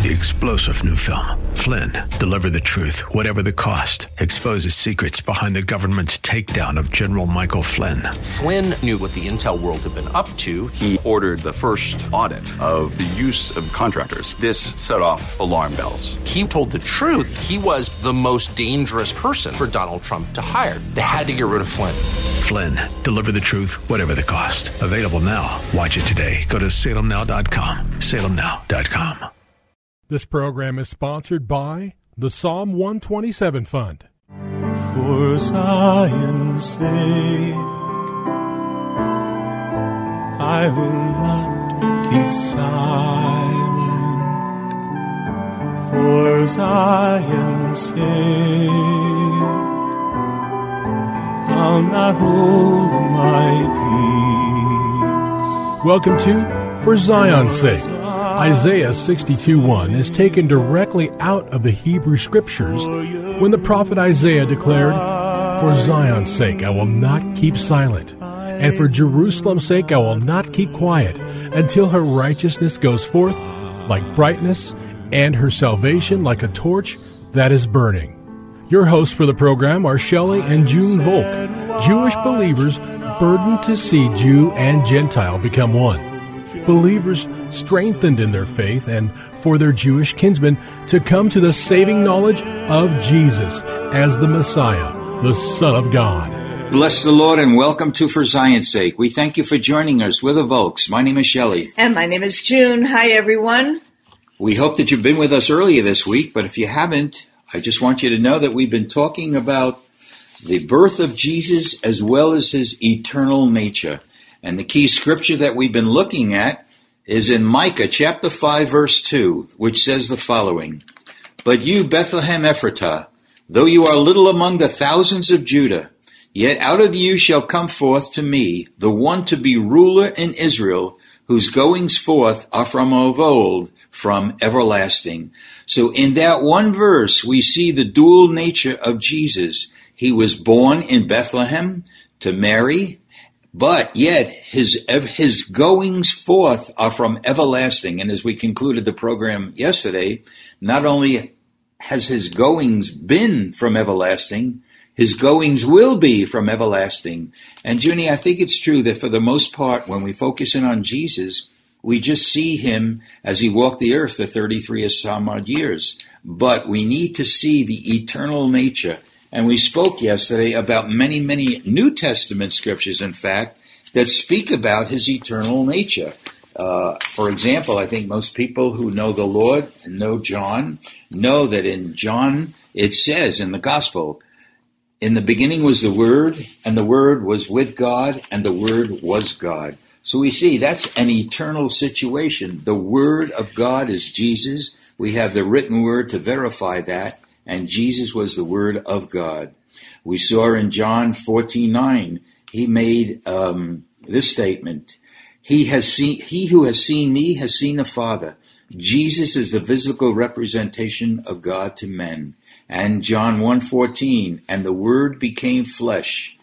The explosive new film, Flynn, deliver the truth, whatever the cost. Exposes secrets behind the government's takedown of General Michael Flynn. Flynn knew what the intel world had been up to. He ordered the first audit of the use of contractors. This set off alarm bells. He told the truth. He was the most dangerous person for Donald Trump to hire. They had to get rid of Flynn. Flynn, deliver the truth, whatever the cost. Available now. Watch it today. Go to salemnow.com. salemnow.com. This program is sponsored by the Psalm 127 Fund. For Zion's sake, I will not keep silent. For Zion's sake, I'll not hold my peace. Welcome to For Zion's Sake. Isaiah 62:1 is taken directly out of the Hebrew Scriptures when the prophet Isaiah declared, "For Zion's sake I will not keep silent, and for Jerusalem's sake I will not keep quiet, until her righteousness goes forth like brightness, and her salvation like a torch that is burning." Your hosts for the program are Shelley and June Volk, Jewish believers burdened to see Jew and Gentile become one. Believers strengthened in their faith, and for their Jewish kinsmen to come to the saving knowledge of Jesus as the Messiah, the Son of God. Bless the Lord and welcome to For Zion's Sake. We thank you for joining us. We're the Volks. My name is Shelley. And my name is June. Hi, everyone. We hope that you've been with us earlier this week, but if you haven't, I just want you to know that we've been talking about the birth of Jesus as well as his eternal nature. And the key scripture that we've been looking at is in Micah chapter 5, verse 2, which says the following: "But you, Bethlehem Ephratah, though you are little among the thousands of Judah, yet out of you shall come forth to me the one to be ruler in Israel, whose goings forth are from of old, from everlasting." So in that one verse, we see the dual nature of Jesus. He was born in Bethlehem to Mary, but yet his goings forth are from everlasting. And as we concluded the program yesterday, not only has his goings been from everlasting, his goings will be from everlasting. And Junie, I think it's true that for the most part, when we focus in on Jesus, we just see him as he walked the earth for 33 some odd years. But we need to see the eternal nature. And we spoke yesterday about many, many New Testament scriptures, in fact, that speak about his eternal nature. For example, I think most people who know the Lord and know John know that in John it says in the Gospel, "In the beginning was the Word, and the Word was with God, and the Word was God." So we see that's an eternal situation. The Word of God is Jesus. We have the written Word to verify that. And Jesus was the Word of God. We saw in John 14:9, he made this statement: he who has seen me has seen the Father. Jesus is the physical representation of God to men. And John 1:14, "And the Word became flesh."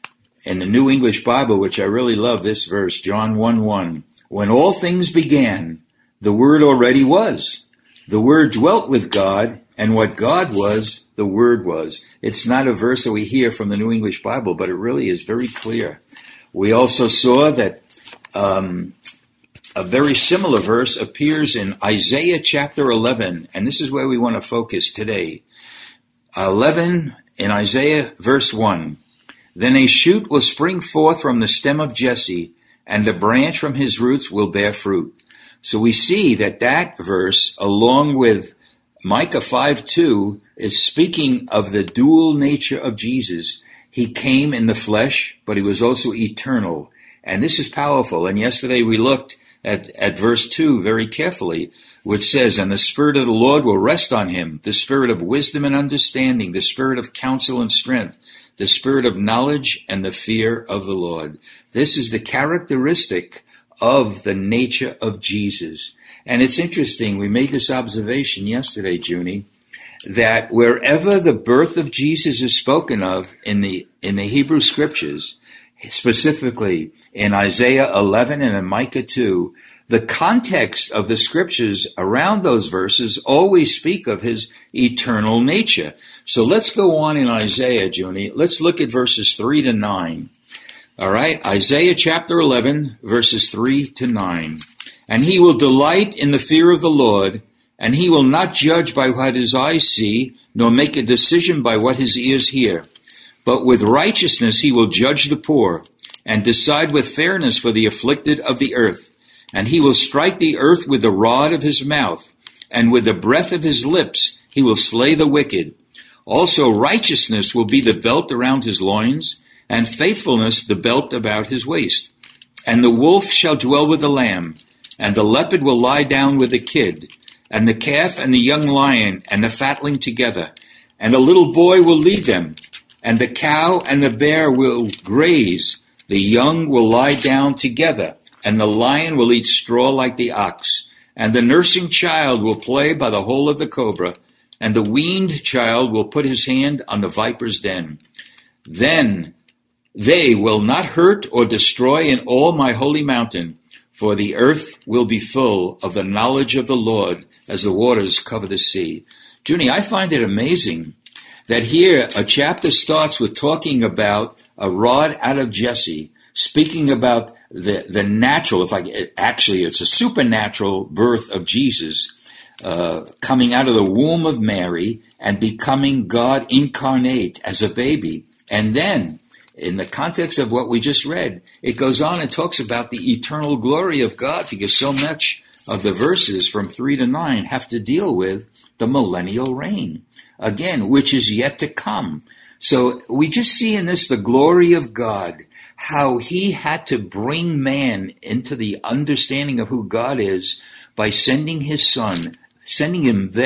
In the New English Bible, which I really love this verse, John 1:1, "When all things began, the Word already was. The Word dwelt with God, and what God was, the Word was." It's not a verse that we hear from the New English Bible, but it really is very clear. We also saw that a very similar verse appears in Isaiah chapter 11, and this is where we want to focus today. 11 in Isaiah verse 1, "Then a shoot will spring forth from the stem of Jesse, and a branch from his roots will bear fruit." So we see that verse, along with Micah 5:2, is speaking of the dual nature of Jesus. He came in the flesh, but he was also eternal. And this is powerful. And yesterday we looked at verse 2 very carefully, which says, "And the Spirit of the Lord will rest on him, the Spirit of wisdom and understanding, the Spirit of counsel and strength, the Spirit of knowledge and the fear of the Lord." This is the characteristic of the nature of Jesus. And it's interesting, we made this observation yesterday, Junie, that wherever the birth of Jesus is spoken of in the Hebrew Scriptures, specifically in Isaiah 11 and in Micah 2, the context of the scriptures around those verses always speak of his eternal nature. So let's go on in Isaiah, Junie. Let's look at verses 3 to 9. All right, Isaiah chapter 11, verses 3 to 9. And he will delight in the fear of the Lord, and he will not judge by what his eyes see, nor make a decision by what his ears hear. But with righteousness he will judge the poor, and decide with fairness for the afflicted of the earth. And he will strike the earth with the rod of his mouth, and with the breath of his lips he will slay the wicked. Also righteousness will be the belt around his loins, and faithfulness the belt about his waist. And the wolf shall dwell with the lamb, and the leopard will lie down with the kid, and the calf and the young lion and the fatling together. And a little boy will lead them, and the cow and the bear will graze. The young will lie down together, and the lion will eat straw like the ox. And the nursing child will play by the hole of the cobra, and the weaned child will put his hand on the viper's den. Then they will not hurt or destroy in all my holy mountain, for the earth will be full of the knowledge of the Lord as the waters cover the sea. Junie, I find it amazing that here a chapter starts with talking about a rod out of Jesse, speaking about the natural, actually it's a supernatural birth of Jesus, coming out of the womb of Mary and becoming God incarnate as a baby. And then, in the context of what we just read, it goes on and talks about the eternal glory of God, because so much of the verses from 3 to 9 have to deal with the millennial reign, again, which is yet to come. So we just see in this the glory of God, how he had to bring man into the understanding of who God is by sending his son, sending,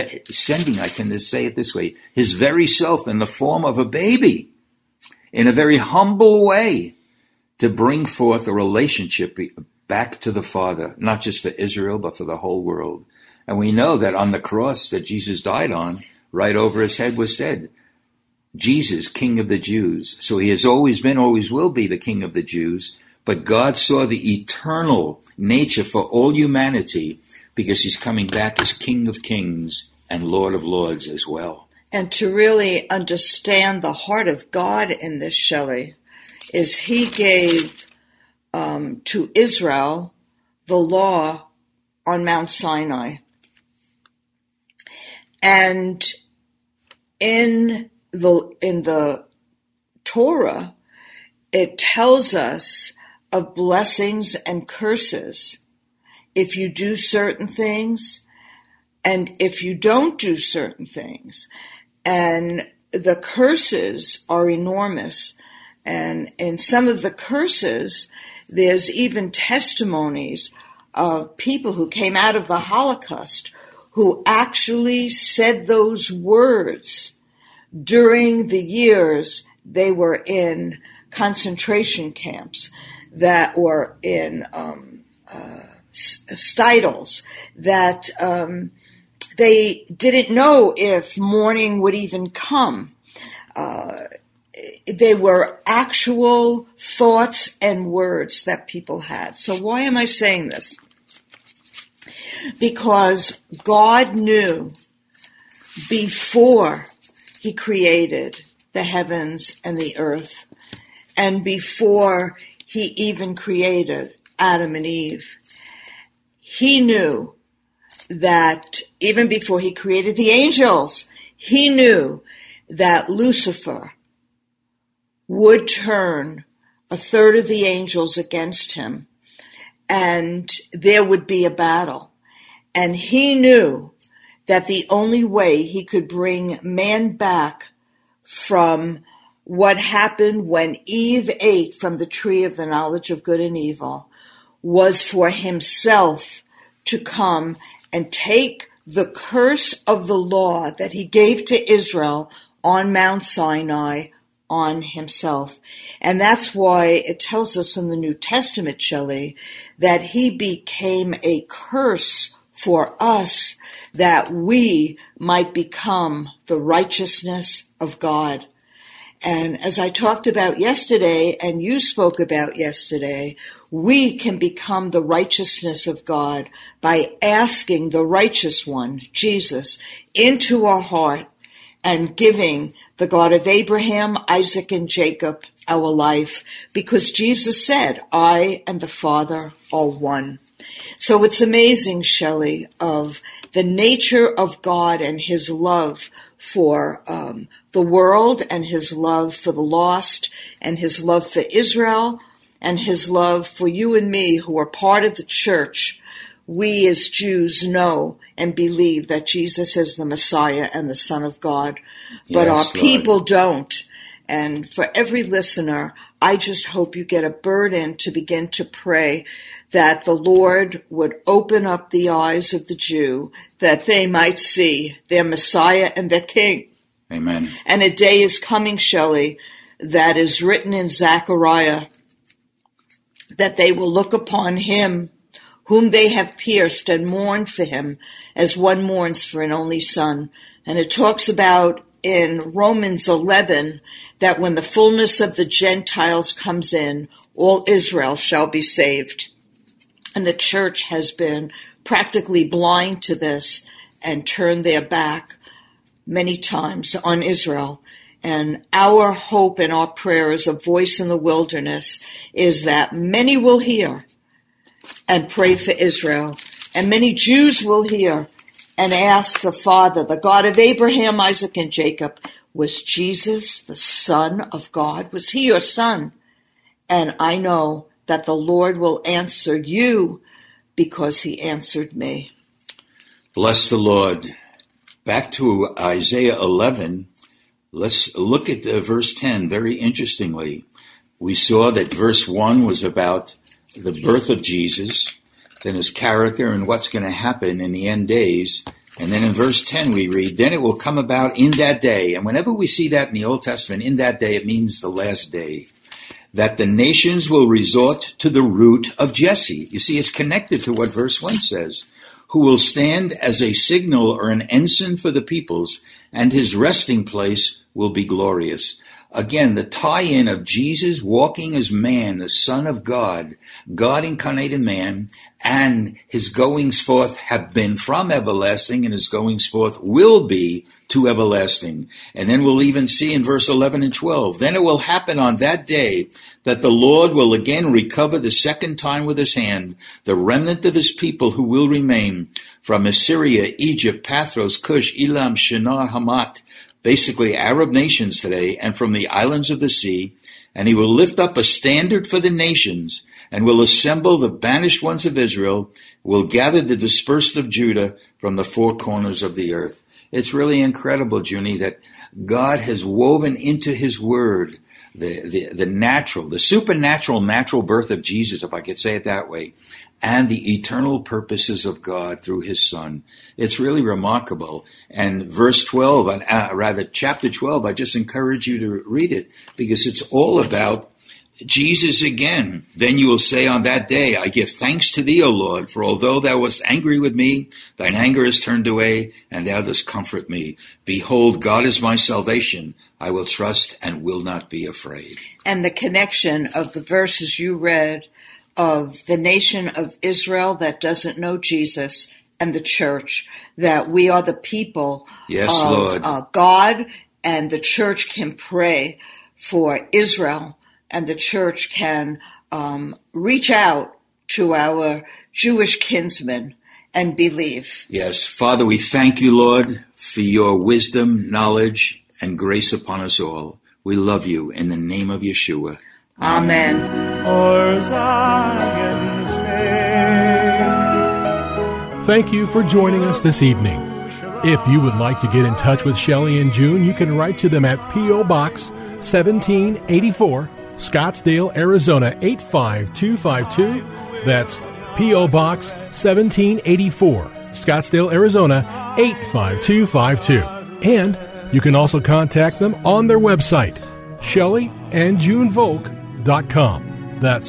I can just say it this way, his very self in the form of a baby, in a very humble way, to bring forth a relationship back to the Father, not just for Israel, but for the whole world. And we know that on the cross that Jesus died on, right over his head was said, Jesus, King of the Jews. So he has always been, always will be the King of the Jews. But God saw the eternal nature for all humanity, because he's coming back as King of Kings and Lord of Lords as well. And to really understand the heart of God in this, Shelley, is he gave to Israel the law on Mount Sinai. And in the Torah, it tells us of blessings and curses if you do certain things and if you don't do certain things. And the curses are enormous. And in some of the curses, there's even testimonies of people who came out of the Holocaust who actually said those words during the years they were in concentration camps that were in Steidels, that they didn't know if morning would even come. They were actual thoughts and words that people had. So why am I saying this? Because God knew before he created the heavens and the earth, and before he even created Adam and Eve, he knew that even before he created the angels, he knew that Lucifer would turn a third of the angels against him, and there would be a battle. And he knew that the only way he could bring man back from what happened when Eve ate from the tree of the knowledge of good and evil was for himself to come and take the curse of the law that he gave to Israel on Mount Sinai on himself. And that's why it tells us in the New Testament, Shelley, that he became a curse for us, that we might become the righteousness of God. And as I talked about yesterday, and you spoke about yesterday, we can become the righteousness of God by asking the righteous one, Jesus, into our heart and giving the God of Abraham, Isaac, and Jacob our life, because Jesus said, I and the Father are one. So it's amazing, Shelley, of the nature of God and his love for the world, and his love for the lost, and his love for Israel, and his love for you and me who are part of the church. We as Jews know and believe that Jesus is the Messiah and the Son of God, but our people don't. And for every listener, I just hope you get a burden to begin to pray that the Lord would open up the eyes of the Jew, that they might see their Messiah and their King. Amen. And a day is coming, Shelley, that is written in Zechariah, that they will look upon him whom they have pierced and mourn for him as one mourns for an only son. And it talks about in Romans 11 that when the fullness of the Gentiles comes in, all Israel shall be saved. And the church has been practically blind to this and turned their back many times on Israel. And our hope and our prayer as a voice in the wilderness is that many will hear and pray for Israel. And many Jews will hear and ask the Father, the God of Abraham, Isaac, and Jacob, was Jesus the Son of God? Was he your son? And I know that the Lord will answer you because he answered me. Bless the Lord. Back to Isaiah 11, let's look at verse 10 very interestingly. We saw that verse 1 was about the birth of Jesus, then his character and what's going to happen in the end days. And then in verse 10 we read, then it will come about in that day. And whenever we see that in the Old Testament, in that day, it means the last day, that the nations will resort to the root of Jesse. You see, it's connected to what verse 1 says, who will stand as a signal or an ensign for the peoples, and his resting place will be glorious. Again, the tie-in of Jesus walking as man, the Son of God, God incarnated man, and his goings forth have been from everlasting, and his goings forth will be to everlasting. And then we'll even see in verse 11 and 12, then it will happen on that day that the Lord will again recover the second time with his hand the remnant of his people who will remain from Assyria, Egypt, Pathros, Cush, Elam, Shinar, Hamat, basically Arab nations today, and from the islands of the sea, and he will lift up a standard for the nations, and will assemble the banished ones of Israel, will gather the dispersed of Judah from the four corners of the earth. It's really incredible, Junie, that God has woven into his word the natural, the supernatural, natural birth of Jesus, if I could say it that way, and the eternal purposes of God through his Son. It's really remarkable. And verse 12, chapter 12, I just encourage you to read it because it's all about Jesus again. Then you will say on that day, I give thanks to thee, O Lord, for although thou wast angry with me, thine anger is turned away, and thou dost comfort me. Behold, God is my salvation. I will trust and will not be afraid. And the connection of the verses you read of the nation of Israel that doesn't know Jesus and the church, that we are the people of God, and the church can pray for Israel, and the church can reach out to our Jewish kinsmen and believe. Yes, Father, we thank you, Lord, for your wisdom, knowledge, and grace upon us all. We love you in the name of Yeshua. Amen. For Zion's sake. Thank you for joining us this evening. If you would like to get in touch with Shelley and June, you can write to them at P.O. Box 1784, Scottsdale, Arizona 85252. That's P.O. Box 1784, Scottsdale, Arizona 85252. And you can also contact them on their website, ShelleyandJuneVolk.com. That's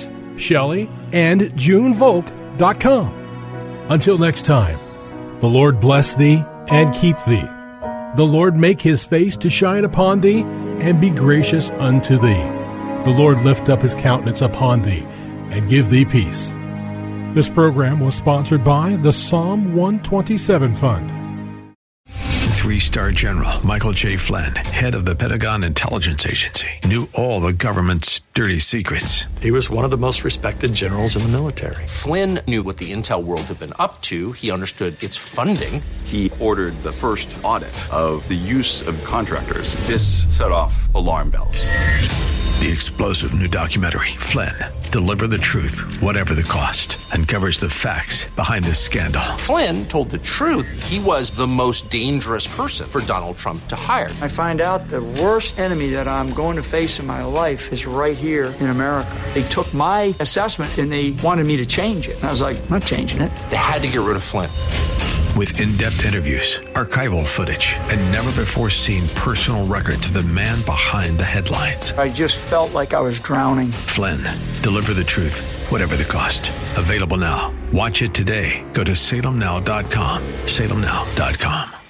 ShelleyandJuneVolk.com. Until next time, the Lord bless thee and keep thee. The Lord make his face to shine upon thee and be gracious unto thee. The Lord lift up his countenance upon thee, and give thee peace. This program was sponsored by the Psalm 127 Fund. 3-star General Michael J. Flynn, head of the Pentagon Intelligence Agency, knew all the government's dirty secrets. He was one of the most respected generals in the military. Flynn knew what the intel world had been up to. He understood its funding. He ordered the first audit of the use of contractors. This set off alarm bells. The explosive new documentary, Flynn, Deliver the Truth, Whatever the Cost, uncovers the facts behind this scandal. Flynn told the truth. He was the most dangerous person for Donald Trump to hire. I find out the worst enemy that I'm going to face in my life is right here in America. They took my assessment and they wanted me to change it. And I was like, I'm not changing it. They had to get rid of Flynn. With in-depth interviews, archival footage, and never-before-seen personal records of the man behind the headlines. I just felt like I was drowning. Flynn, Deliver the Truth, Whatever the Cost. Available now. Watch it today. Go to salemnow.com. salemnow.com.